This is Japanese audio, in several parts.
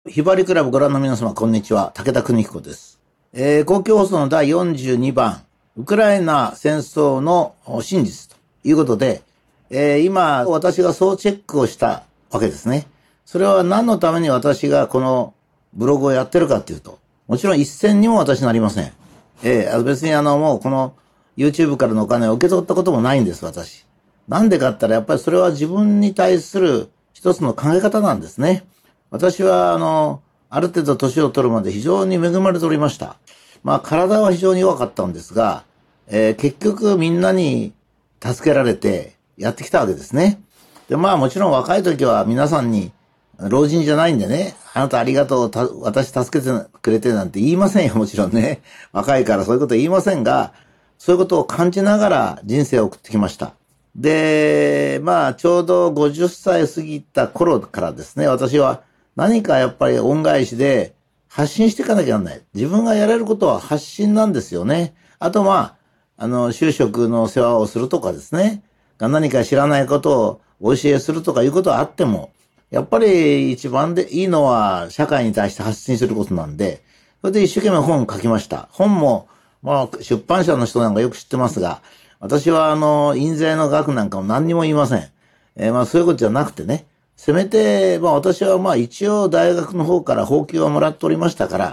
ひばりクラブご覧の皆様、こんにちは。武田邦彦です。公共放送の第42番、ウクライナ戦争の真実ということで、今、私が総チェックをしたわけですね。それは何のために私がこのブログをやってるかっていうと、もちろん一銭にも私なりません。別にもうこの YouTube からのお金を受け取ったこともないんです、私。なんでかって言ったら、やっぱりそれは自分に対する一つの考え方なんですね。私は、ある程度年を取るまで非常に恵まれておりました。体は非常に弱かったんですが、結局みんなに助けられてやってきたわけですね。で、もちろん若い時は皆さんに、老人じゃないんでね、あなたありがとう、私助けてくれてなんて言いませんよ、もちろんね。若いからそういうこと言いませんが、そういうことを感じながら人生を送ってきました。で、ちょうど50歳過ぎた頃からですね、私は何かやっぱり恩返しで発信していかなきゃならない。自分がやれることは発信なんですよね。あと就職の世話をするとかですね。何か知らないことをお教えするとかいうことはあっても、やっぱり一番でいいのは社会に対して発信することなんで、それで一生懸命本を書きました。本も、出版社の人なんかよく知ってますが、私は印税の額なんかも何にも言いません。そういうことじゃなくてね、せめて、私は一応大学の方から俸給をもらっておりましたから、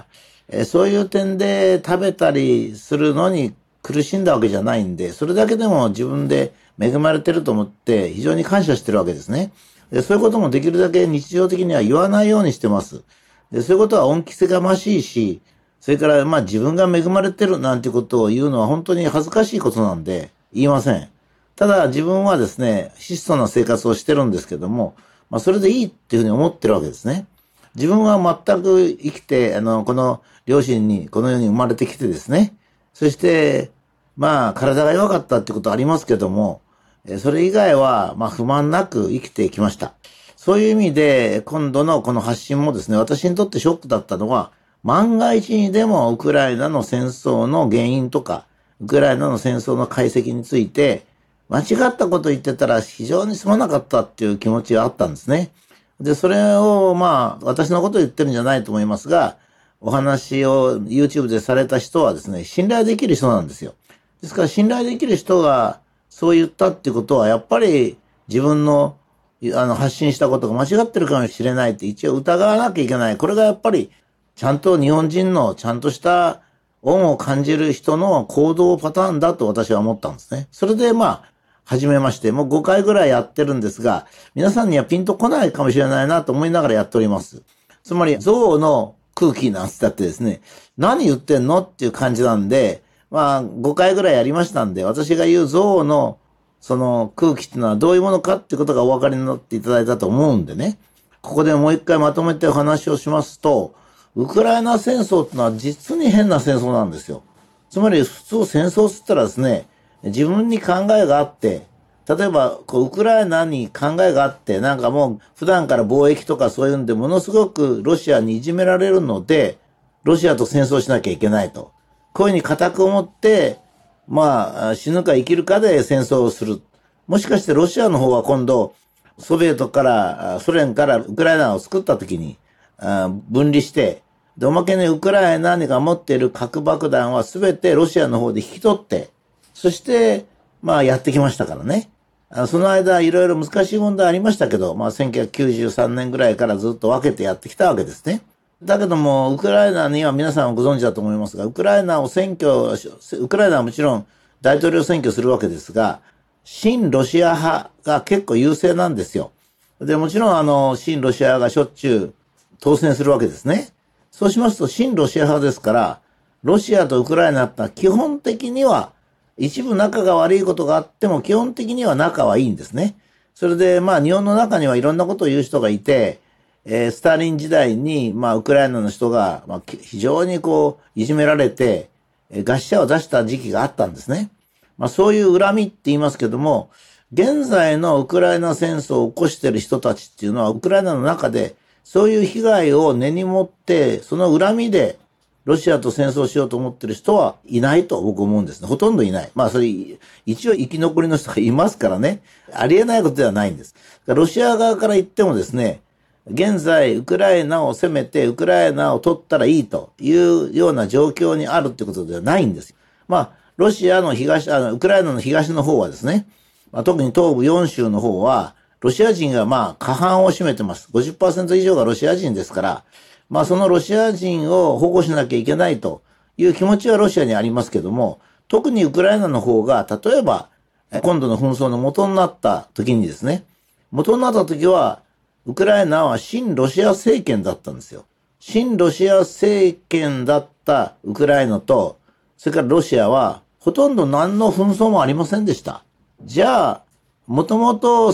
そういう点で食べたりするのに苦しんだわけじゃないんで、それだけでも自分で恵まれてると思って非常に感謝してるわけですね。で、そういうこともできるだけ日常的には言わないようにしてます。で、そういうことは恩着せがましいし、それから自分が恵まれてるなんてことを言うのは本当に恥ずかしいことなんで言いません。ただ自分はですね、質素な生活をしてるんですけども、それでいいっていうふうに思ってるわけですね。自分は全く生きて、この両親にこの世に生まれてきてですね、そして、体が弱かったってことありますけども、それ以外は、不満なく生きてきました。そういう意味で、今度のこの発信もですね、私にとってショックだったのは、万が一にでもウクライナの戦争の原因とか、ウクライナの戦争の解析について、間違ったこと言ってたら非常にすまなかったっていう気持ちがあったんですね。で、それを私のことを言ってるんじゃないと思いますが、お話を YouTube でされた人はですね、信頼できる人なんですよ。ですから信頼できる人がそう言ったっていうことは、やっぱり自分の発信したことが間違ってるかもしれないって一応疑わなきゃいけない。これがやっぱりちゃんと日本人のちゃんとした恩を感じる人の行動パターンだと私は思ったんですね。それで始めまして、もう5回ぐらいやってるんですが、皆さんにはピンとこないかもしれないなと思いながらやっております。つまり、象の空気なんつったってですね、何言ってんのっていう感じなんで、5回ぐらいやりましたんで、私が言う象のその空気っていうのはどういうものかっていうことがお分かりになっていただいたと思うんでね、ここでもう一回まとめてお話をしますと、ウクライナ戦争っていうのは実に変な戦争なんですよ。つまり普通戦争って言ったらですね、自分に考えがあって、例えばウクライナに考えがあって、もう普段から貿易とかそういうんでものすごくロシアにいじめられるので、ロシアと戦争しなきゃいけないと。こういうふうに固く思って、死ぬか生きるかで戦争をする。もしかしてロシアの方は今度、ソ連からウクライナを作った時に分離して、で、おまけにウクライナが持っている核爆弾は全てロシアの方で引き取って、そして、やってきましたからね。その間、いろいろ難しい問題ありましたけど、1993年ぐらいからずっと分けてやってきたわけですね。だけども、ウクライナには皆さんご存知だと思いますが、ウクライナはもちろん大統領選挙するわけですが、親ロシア派が結構優勢なんですよ。で、もちろん親ロシア派がしょっちゅう当選するわけですね。そうしますと、親ロシア派ですから、ロシアとウクライナってのは基本的には、一部仲が悪いことがあっても基本的には仲はいいんですね。それで日本の中にはいろんなことを言う人がいて、スターリン時代にウクライナの人が非常にいじめられて、餓死者を出した時期があったんですね。そういう恨みって言いますけども、現在のウクライナ戦争を起こしている人たちっていうのはウクライナの中でそういう被害を根に持ってその恨みでロシアと戦争しようと思ってる人はいないと僕思うんですね。ほとんどいない。それ、一応生き残りの人がいますからね。ありえないことではないんです。ロシア側から言ってもですね、 現在、ウクライナを攻めて、ウクライナを取ったらいいというような状況にあるってことではないんです。ロシアのウクライナの東の方はですね、特に東部4州の方は、ロシア人が過半を占めてます。50% 以上がロシア人ですから、そのロシア人を保護しなきゃいけないという気持ちはロシアにありますけども、特にウクライナの方が、例えば、今度の紛争の元になった時にですね、元になった時は、ウクライナは親ロシア政権だったんですよ。親ロシア政権だったウクライナと、それからロシアは、ほとんど何の紛争もありませんでした。じゃあ、もともと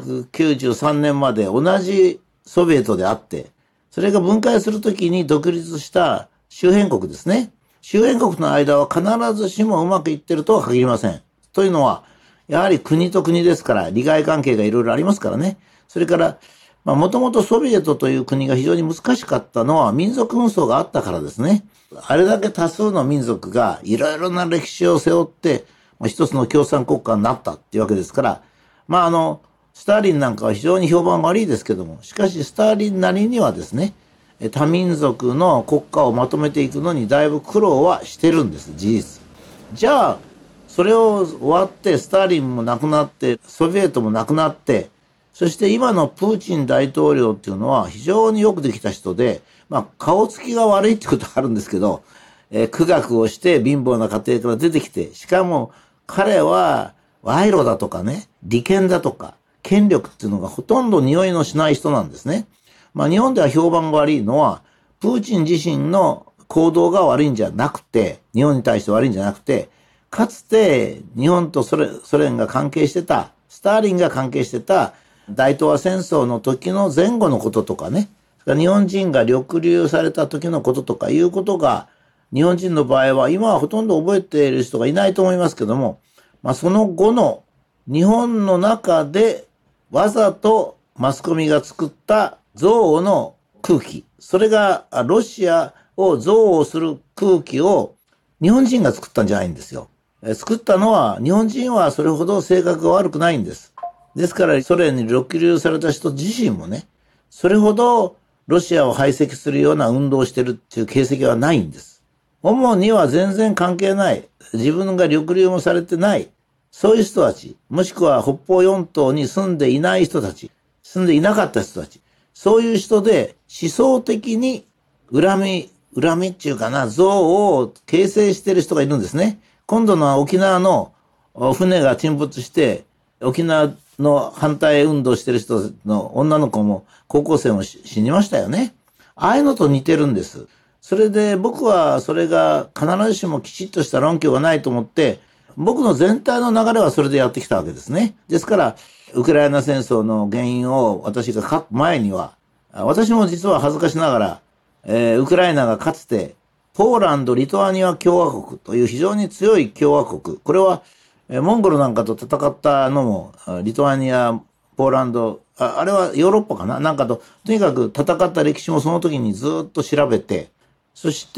1993年まで同じソビエトであって、それが分解するときに独立した周辺国ですね。周辺国の間は必ずしもうまくいってるとは限りません。というのは、やはり国と国ですから、利害関係がいろいろありますからね。それから、もともとソビエトという国が非常に難しかったのは民族紛争があったからですね。あれだけ多数の民族がいろいろな歴史を背負って、一つの共産国家になったっていうわけですから、スターリンなんかは非常に評判悪いですけども、しかしスターリンなりにはですね、多民族の国家をまとめていくのにだいぶ苦労はしてるんです、事実。じゃあ、それを終わって、スターリンも亡くなって、ソビエトも亡くなって、そして今のプーチン大統領っていうのは非常によくできた人で、顔つきが悪いってことはあるんですけど、苦学をして貧乏な家庭から出てきて、しかも彼は賄賂だとかね、利権だとか、権力っていうのがほとんど匂いのしない人なんですね。日本では評判が悪いのは、プーチン自身の行動が悪いんじゃなくて、日本に対して悪いんじゃなくて、かつて日本とソ連が関係してた、スターリンが関係してた大東亜戦争の時の前後のこととかね、日本人が抑留された時のこととかいうことが、日本人の場合は今はほとんど覚えている人がいないと思いますけども、その後の日本の中でわざとマスコミが作った憎悪の空気、それがロシアを憎悪する空気を日本人が作ったんじゃないんですよ。作ったのは日本人はそれほど性格が悪くないんです。ですからソ連に抑留された人自身もね、それほどロシアを排斥するような運動をしてるっていう形跡はないんです。主には全然関係ない。自分が抑留もされてない。そういう人たち、もしくは北方四島に住んでいない人たち、住んでいなかった人たち、そういう人で思想的に恨みっていうかな、憎悪を形成している人がいるんですね。今度の沖縄の船が沈没して、沖縄の反対運動してる人の女の子も高校生も死にましたよね。ああいうのと似てるんです。それで僕はそれが必ずしもきちっとした論拠がないと思って、僕の全体の流れはそれでやってきたわけですね。ですから、ウクライナ戦争の原因を私が書く前には、私も実は恥ずかしながら、ウクライナがかつて、ポーランド・リトアニア共和国という非常に強い共和国、これはモンゴルなんかと戦ったのも、リトアニア、ポーランド、あれはヨーロッパかななんかと、とにかく戦った歴史もその時にずっと調べて、そして、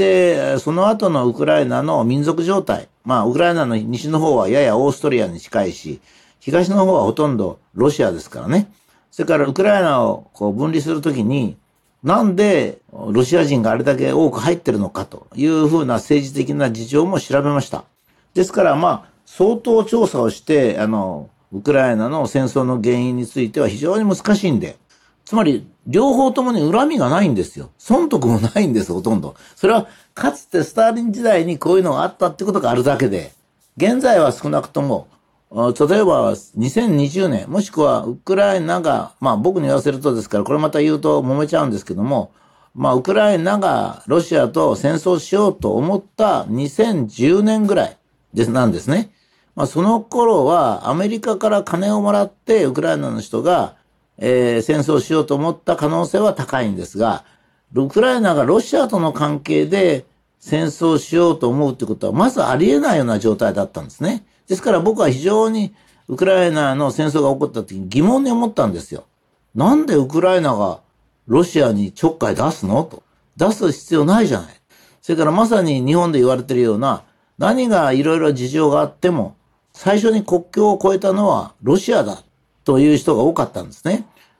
その後のウクライナの民族状態。ウクライナの西の方はややオーストリアに近いし、東の方はほとんどロシアですからね。それからウクライナを分離するときに、なんでロシア人があれだけ多く入ってるのかというふうな政治的な事情も調べました。ですから相当調査をして、ウクライナの戦争の原因については非常に難しいんで、つまり、両方ともに恨みがないんですよ。損得もないんです、ほとんど。それは、かつてスターリン時代にこういうのがあったってことがあるだけで、現在は少なくとも、例えば2020年、もしくはウクライナが、僕に言わせるとですから、これまた言うと揉めちゃうんですけども、ウクライナがロシアと戦争しようと思った2010年ぐらいなんですね。その頃はアメリカから金をもらってウクライナの人が戦争しようと思った可能性は高いんですが、ウクライナがロシアとの関係で戦争しようと思うってことはまずありえないような状態だったんですね。ですから僕は非常にウクライナの戦争が起こった時に疑問に思ったんですよ。なんでウクライナがロシアにちょっかい出すのと。出す必要ないじゃない。それからまさに日本で言われているような何がいろいろ事情があっても最初に国境を越えたのはロシアだという人が多かったんですね。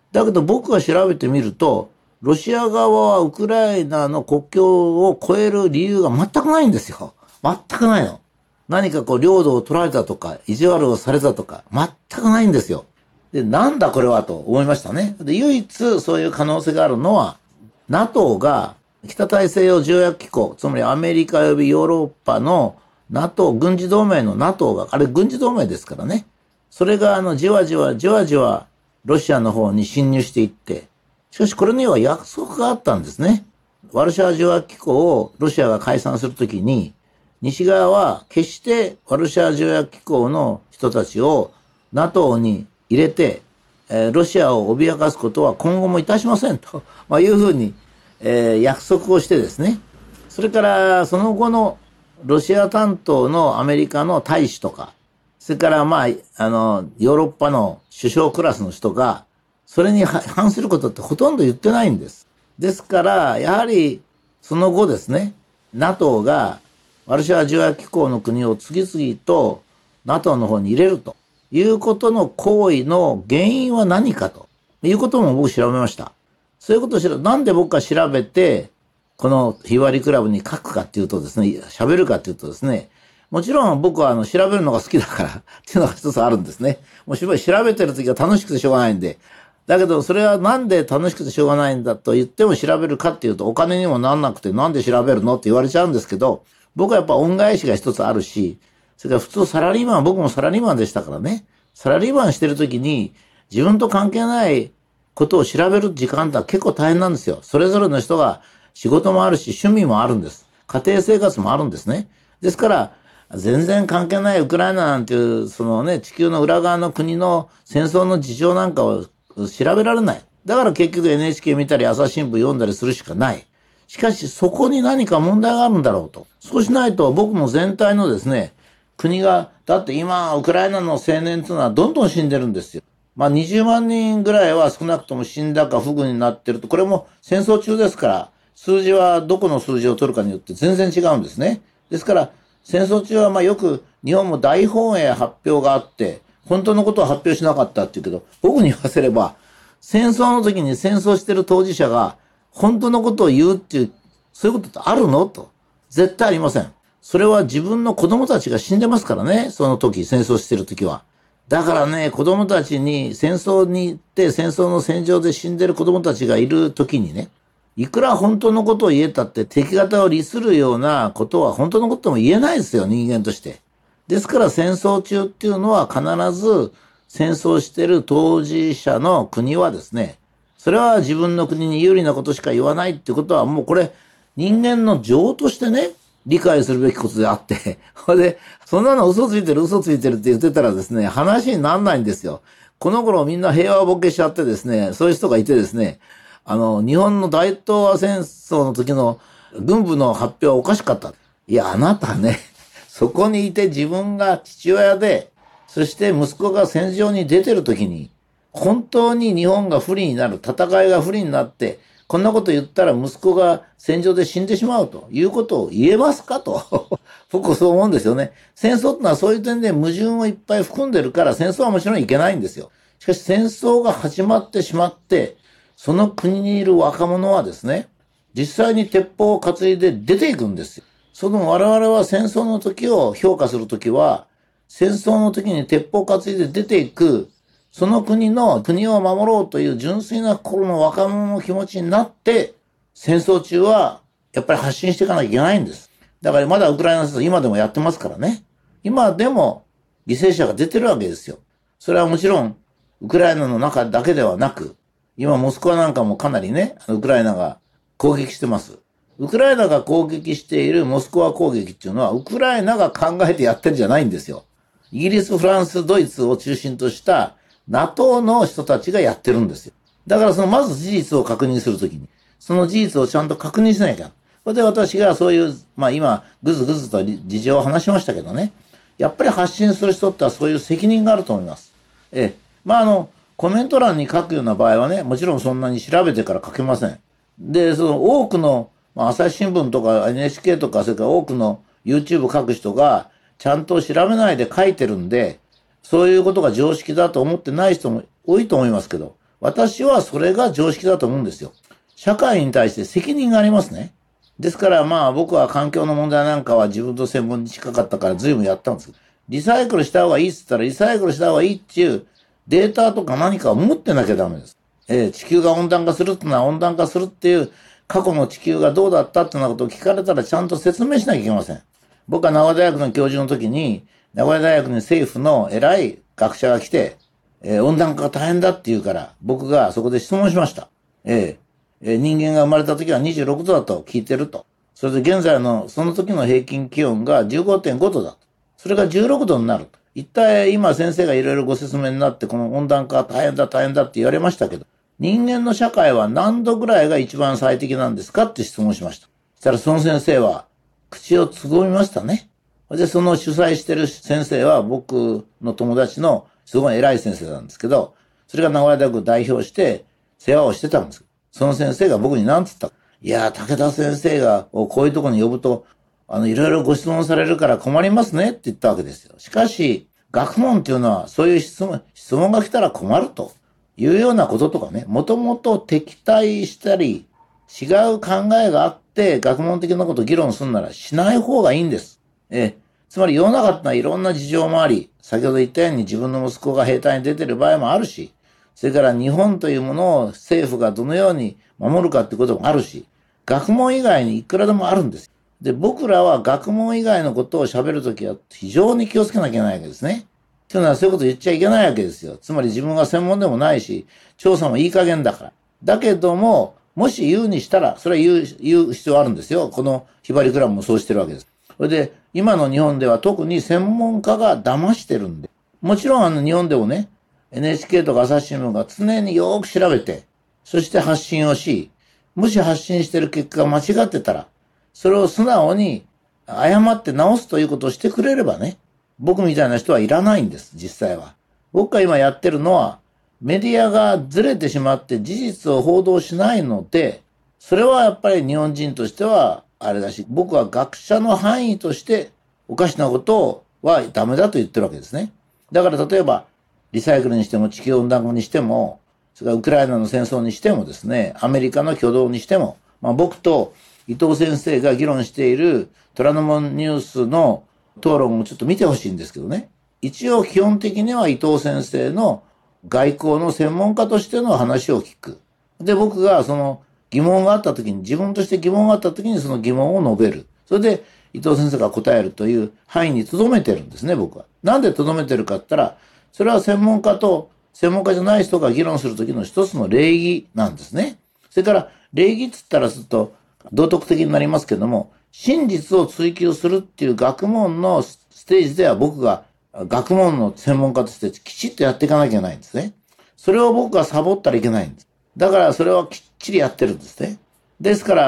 だけど僕が調べてみると、ロシア側はウクライナの国境を越える理由が全くないんですよ。全くないの。何か領土を取られたとか、意地悪をされたとか、全くないんですよ。で、なんだこれはと思いましたね。で、唯一そういう可能性があるのは、NATO が北大西洋条約機構、つまりアメリカ及びヨーロッパの NATO、軍事同盟の NATO が、あれ軍事同盟ですからね。それがじわじわロシアの方に侵入していって、しかしこれには約束があったんですね。ワルシャワ条約機構をロシアが解散するときに、西側は決してワルシャワ条約機構の人たちを NATO に入れて、ロシアを脅かすことは今後もいたしませんと、いうふうに、約束をしてですね。それからその後のロシア担当のアメリカの大使とか、それからヨーロッパの首相クラスの人が、それに反することってほとんど言ってないんです。ですから、やはりその後ですね、NATO がワルシャワ条約機構の国を次々と NATO の方に入れるということの行為の原因は何かということも僕調べました。そういうことをなんで僕が調べて、このひばりクラブに書くかっていうとですね、喋るかっていうとですね、もちろん僕は調べるのが好きだからっていうのが一つあるんですね。もう調べてる時は楽しくてしょうがないんで。だけどそれはなんで楽しくてしょうがないんだと言っても調べるかっていうとお金にもなんなくてなんで調べるのって言われちゃうんですけど、僕はやっぱ恩返しが一つあるし、それから普通サラリーマン、僕もサラリーマンでしたからね。サラリーマンしてる時に自分と関係ないことを調べる時間って結構大変なんですよ。それぞれの人が仕事もあるし趣味もあるんです。家庭生活もあるんですね。ですから全然関係ないウクライナなんていう地球の裏側の国の戦争の事情なんかを調べられない。だから結局 NHK 見たり朝日新聞読んだりするしかない。しかしそこに何か問題があるんだろうと。そうしないと僕も全体のですね、国が、だって今ウクライナの青年というのはどんどん死んでるんですよ。20万人ぐらいは少なくとも死んだか不具になってると、これも戦争中ですから、数字はどこの数字を取るかによって全然違うんですね。ですから、戦争中はよく日本も大本営発表があって、本当のことを発表しなかったって言うけど、僕に言わせれば、戦争の時に戦争してる当事者が本当のことを言うっていう、そういうことってあるのと。絶対ありません。それは自分の子供たちが死んでますからね、その時、戦争してる時は。だからね、子供たちに戦争に行って戦争の戦場で死んでる子供たちがいる時にね、いくら本当のことを言えたって敵方を利するようなことは本当のことも言えないですよ、人間として。ですから戦争中っていうのは必ず戦争してる当事者の国はですね、それは自分の国に有利なことしか言わないってことはもうこれ人間の情としてね、理解するべきことであって、そんなの嘘ついてるって言ってたらですね、話にならないんですよ。この頃みんな平和ボケしちゃってですね、そういう人がいてですね、日本の大東亜戦争の時の軍部の発表はおかしかった。いや、あなたね、そこにいて自分が父親で、そして息子が戦場に出てる時に、本当に日本が不利になる、戦いが不利になって、こんなこと言ったら息子が戦場で死んでしまうということを言えますかと。僕はそう思うんですよね。戦争ってのはそういう点で矛盾をいっぱい含んでるから戦争はもちろんいけないんですよ。しかし戦争が始まってしまって、その国にいる若者はですね、実際に鉄砲を担いで出ていくんですよ。その我々は戦争の時を評価する時は、戦争の時に鉄砲を担いで出ていく、その国を守ろうという純粋な心の若者の気持ちになって、戦争中はやっぱり発信していかなきゃいけないんです。だからまだウクライナ戦争今でもやってますからね。今でも犠牲者が出てるわけですよ。それはもちろんウクライナの中だけではなく、今モスクワなんかもかなりね、ウクライナが攻撃してます。ウクライナが攻撃しているモスクワ攻撃っていうのはウクライナが考えてやってるんじゃないんですよ。イギリス、フランス、ドイツを中心としたNATO の人たちがやってるんですよ。だからまず事実を確認するときに、その事実をちゃんと確認しなきゃ。それで私がそういう、今、ぐずぐずと事情を話しましたけどね。やっぱり発信する人ってはそういう責任があると思います。コメント欄に書くような場合はね、もちろんそんなに調べてから書けません。で、多くの、朝日新聞とか NHK とか、それから多くの YouTube 書く人が、ちゃんと調べないで書いてるんで、そういうことが常識だと思ってない人も多いと思いますけど、 私はそれが常識だと思うんですよ。社会に対して責任がありますね。ですからまあ僕は環境の問題なんかは自分と専門に近かったから随分やったんですけど、リサイクルした方がいいって言ったらリサイクルした方がいいっていうデータとか何かを持ってなきゃダメです。地球が温暖化するってのは温暖化するっていう過去の地球がどうだったってなことを聞かれたらちゃんと説明しなきゃいけません。僕は名古屋大学の教授の時に、名古屋大学に政府の偉い学者が来て、温暖化が大変だって言うから、僕がそこで質問しました。人間が生まれた時は26度だと聞いてると。それで現在のその時の平均気温が 15.5 度だと。それが16度になると。一体今先生がいろいろご説明になってこの温暖化大変だ大変だって言われましたけど、人間の社会は何度ぐらいが一番最適なんですかって質問しました。そしたらその先生は口をつぐみましたね。で、その主催してる先生は僕の友達のすごい偉い先生なんですけど、それが名古屋大学を代表して世話をしてたんです。その先生が僕に何て言ったか。いや、武田先生がこういうところに呼ぶと、いろいろご質問されるから困りますねって言ったわけですよ。しかし、学問っていうのはそういう質問が来たら困るというようなこととかね、もともと敵対したり、違う考えがあって学問的なことを議論するならしない方がいいんです。つまり世の中ってのはいろんな事情もあり、先ほど言ったように自分の息子が兵隊に出てる場合もあるし、それから日本というものを政府がどのように守るかってこともあるし、学問以外にいくらでもあるんです。で、僕らは学問以外のことを喋るときは非常に気をつけなきゃいけないわけですね。というのはそういうこと言っちゃいけないわけですよ。つまり自分が専門でもないし、調査もいい加減だから。だけども、もし言うにしたら、それは言う必要あるんですよ。このひばりクラブもそうしてるわけです。それで、今の日本では特に専門家が騙してるんで。もちろん日本でもね、NHK とか朝日新聞が常によーく調べて、そして発信をし、もし発信してる結果が間違ってたら、それを素直に誤って直すということをしてくれればね、僕みたいな人はいらないんです、実際は。僕が今やってるのは、メディアがずれてしまって事実を報道しないので、それはやっぱり日本人としてはあれだし、僕は学者の範囲としておかしなことはダメだと言ってるわけですね。だから例えば、リサイクルにしても地球温暖化にしても、それからウクライナの戦争にしてもですね、アメリカの挙動にしても、僕と伊藤先生が議論している虎ノ門ニュースの討論をちょっと見てほしいんですけどね。一応基本的には伊藤先生の外交の専門家としての話を聞く。で、僕がその疑問があった時に、自分として疑問があった時にその疑問を述べる。それで伊藤先生が答えるという範囲に留めてるんですね、僕は。なんで留めてるかって言ったら、それは専門家と専門家じゃない人が議論する時の一つの礼儀なんですね。それから礼儀って言ったらすると道徳的になりますけども、真実を追求するっていう学問のステージでは僕が学問の専門家としてきちっとやっていかなきゃいけないんですね。それを僕がサボったらいけないんです。だからそれはきっちりやってるんですね。ですから、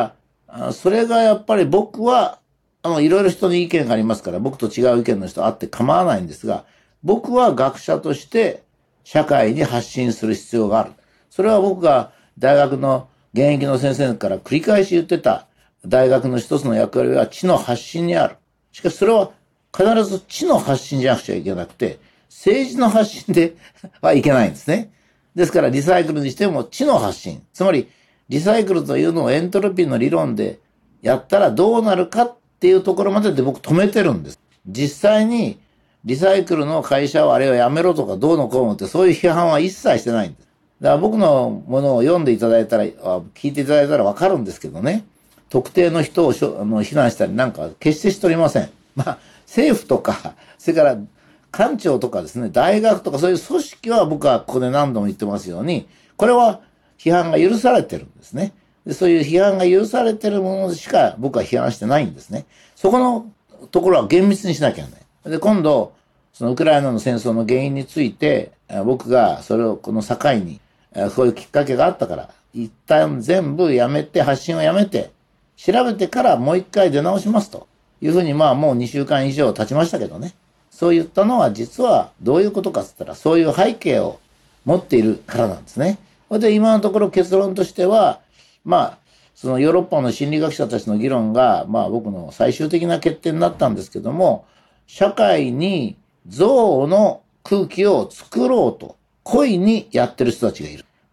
それがやっぱり僕は、いろいろ人に意見がありますから、僕と違う意見の人あって構わないんですが、僕は学者として社会に発信する必要がある。それは僕が大学の現役の先生から繰り返し言ってた大学の一つの役割は知の発信にある。しかしそれは必ず知の発信じゃなくちゃいけなくて、政治の発信ではいけないんですね。ですからリサイクルにしても知の発信。つまりリサイクルというのをエントロピーの理論でやったらどうなるかっていうところまでで僕止めてるんです。実際にリサイクルの会社をあれをやめろとかどうのこうのってそういう批判は一切してないんです。だから僕のものを読んでいただいたら、聞いていただいたらわかるんですけどね。特定の人を非難したりなんか決してしておりません。政府とか、それから官庁とかですね、大学とかそういう組織は僕はここで何度も言ってますように、これは批判が許されてるんですね。でそういう批判が許されてるものしか僕は批判してないんですね。そこのところは厳密にしなきゃいけない。で、今度、そのウクライナの戦争の原因について、僕がそれをこの境に、こういうきっかけがあったから、一旦全部やめて、発信をやめて、調べてからもう一回出直しますというふうに、もう2週間以上経ちましたけどね。そう言ったのは実はどういうことかって言ったら、そういう背景を持っているからなんですね。それで今のところ結論としては、そのヨーロッパの心理学者たちの議論が、僕の最終的な決定になったんですけども、社会に憎悪の空気を作ろうと、故意にやってる人たちがいる。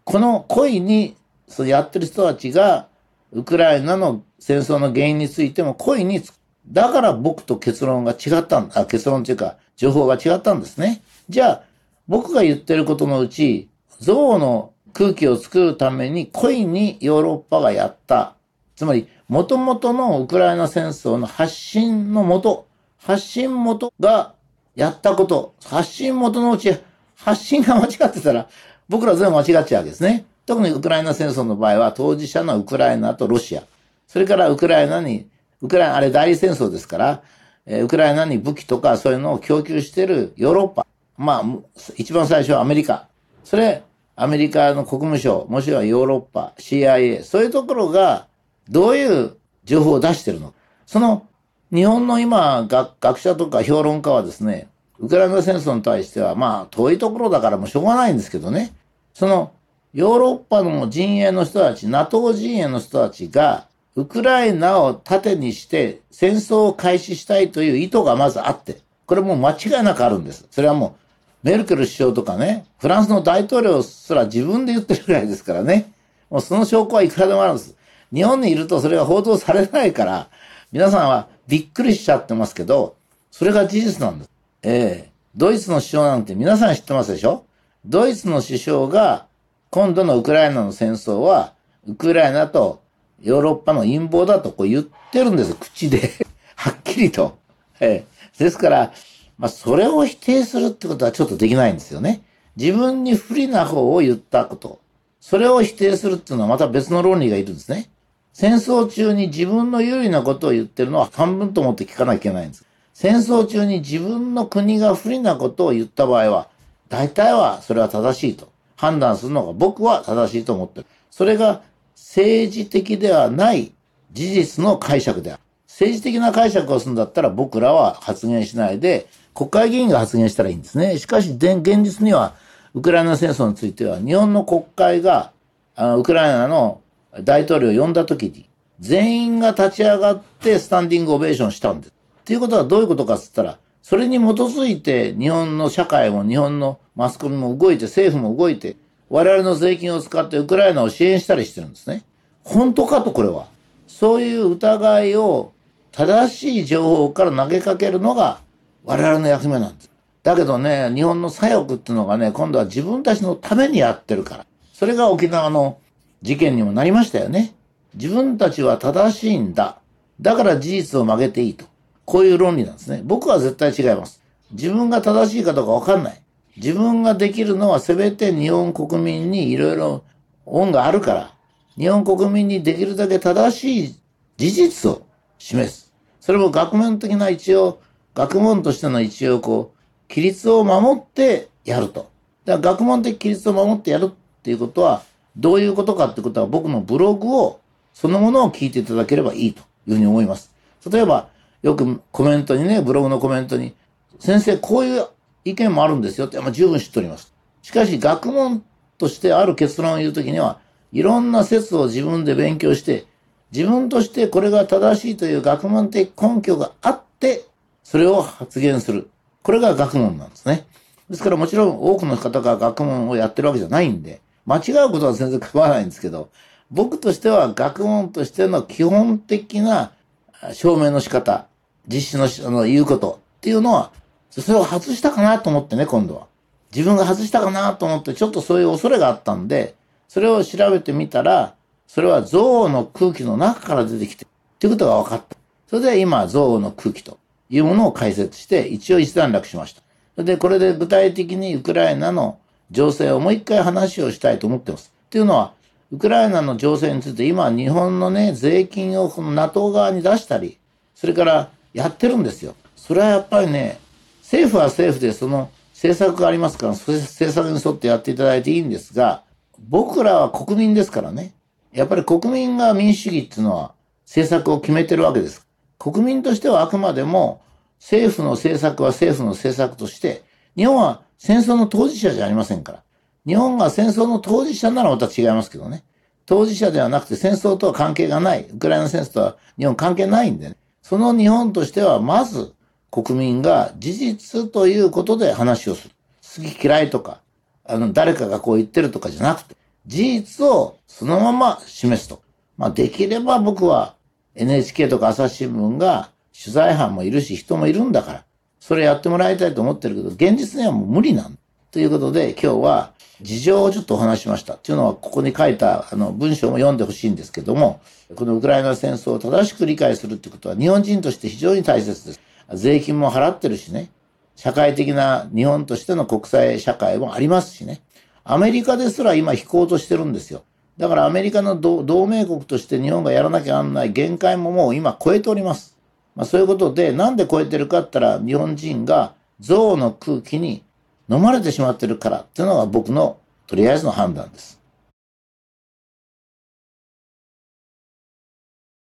この故意にそうやってる人たちが、ウクライナの戦争の原因についても故意に、だから僕と結論が違ったんだ。結論というか、情報が違ったんですね。じゃあ、僕が言ってることのうち、憎悪の空気を作るために故意にヨーロッパがやった。つまり、元々のウクライナ戦争の発信元がやったこと、発信元のうち、発信が間違ってたら、僕ら全部間違っちゃうわけですね。特にウクライナ戦争の場合は、当事者のウクライナとロシア。それからウクライナ、あれ代理戦争ですから、ウクライナに武器とかそういうのを供給しているヨーロッパ。まあ、一番最初はアメリカ。それ、アメリカの国務省、もしくはヨーロッパ、CIA、そういうところが、どういう情報を出してるのか。その、日本の今、学者とか評論家はですね、ウクライナ戦争に対しては、まあ、遠いところだからもうしょうがないんですけどね、その、ヨーロッパの陣営の人たち、NATO 陣営の人たちが、ウクライナを盾にして戦争を開始したいという意図がまずあって、これもう間違いなくあるんです。それはもう、メルケル首相とかね、フランスの大統領すら自分で言ってるぐらいですからね、もうその証拠はいくらでもあるんです。日本にいるとそれが報道されないから、皆さんはびっくりしちゃってますけど、それが事実なんです。ドイツの首相なんて皆さん知ってますでしょ？ドイツの首相が、今度のウクライナの戦争は、ウクライナとヨーロッパの陰謀だとこう言ってるんです。口で。はっきりと。ですから、まあ、それを否定するってことはちょっとできないんですよね。自分に不利な方を言ったこと。それを否定するっていうのはまた別の論理がいるんですね。戦争中に自分の有利なことを言ってるのは半分と思って聞かなきゃいけないんです。戦争中に自分の国が不利なことを言った場合は、大体はそれは正しいと判断するのが僕は正しいと思ってる。それが政治的ではない事実の解釈である。政治的な解釈をするんだったら僕らは発言しないで、国会議員が発言したらいいんですね。しかし、現実には、ウクライナ戦争については、日本の国会が、ウクライナの大統領を呼んだときに、全員が立ち上がってスタンディングオベーションしたんです。っていうことはどういうことかって言ったら、それに基づいて日本の社会も日本のマスコミも動いて、政府も動いて、我々の税金を使ってウクライナを支援したりしてるんですね。本当かとこれは。そういう疑いを正しい情報から投げかけるのが我々の役目なんです。だけどね、日本の左翼っていうのがね、今度は自分たちのためにやってるから。それが沖縄の事件にもなりましたよね。自分たちは正しいんだ。だから事実を曲げていいと。こういう論理なんですね。僕は絶対違います。自分が正しいかどうかわかんない。自分ができるのはせめて日本国民にいろいろ恩があるから、日本国民にできるだけ正しい事実を示す。それも学問的な学問としての規律を守ってやると。だから学問的規律を守ってやるっていうことは、どういうことかってことは僕のブログを、そのものを聞いていただければいいというふうに思います。例えば、よくコメントにね、ブログのコメントに、先生こういう意見もあるんですよって、十分知っております。しかし学問としてある結論を言うときには、いろんな説を自分で勉強して、自分としてこれが正しいという学問的根拠があって、それを発言する。これが学問なんですね。ですからもちろん多くの方が学問をやってるわけじゃないんで、間違うことは全然構わないんですけど、僕としては学問としての基本的な証明の仕方、実施の言うことっていうのは、それを外したかなと思ってね、今度は。自分が外したかなと思って、ちょっとそういう恐れがあったんで、それを調べてみたら、それは憎悪の空気の中から出てきて、ということが分かった。それで今、憎悪の空気というものを解説して、一応一段落しました。で、これで具体的にウクライナの情勢をもう一回話をしたいと思ってます。っていうのは、ウクライナの情勢について今、日本のね、税金をこの NATO 側に出したり、それからやってるんですよ。それはやっぱりね、政府は政府でその政策がありますから、その政策に沿ってやっていただいていいんですが、僕らは国民ですからね。やっぱり国民が民主主義っていうのは政策を決めてるわけです。国民としてはあくまでも政府の政策は政府の政策として、日本は戦争の当事者じゃありませんから。日本が戦争の当事者ならまた違いますけどね。当事者ではなくて戦争とは関係がない。ウクライナ戦争とは日本関係ないんでね。その日本としてはまず国民が事実ということで話をする。好き嫌いとか、誰かがこう言ってるとかじゃなくて、 事実をそのまま示すと。できれば僕は NHK とか朝日新聞が取材班もいるし人もいるんだから、それやってもらいたいと思ってるけど、現実にはもう無理なんだ。ということで今日は事情をちょっとお話ししました。っていうのはここに書いた文章も読んでほしいんですけども、このウクライナ戦争を正しく理解するってことは日本人として非常に大切です。税金も払ってるしね。社会的な日本としての国際社会もありますしね。アメリカですら今引こうとしてるんですよ。だからアメリカの同盟国として日本がやらなきゃならない限界ももう今超えております。そういうことで、なんで超えてるかって言ったら日本人が憎悪の空気に飲まれてしまってるからっていうのが僕のとりあえずの判断です。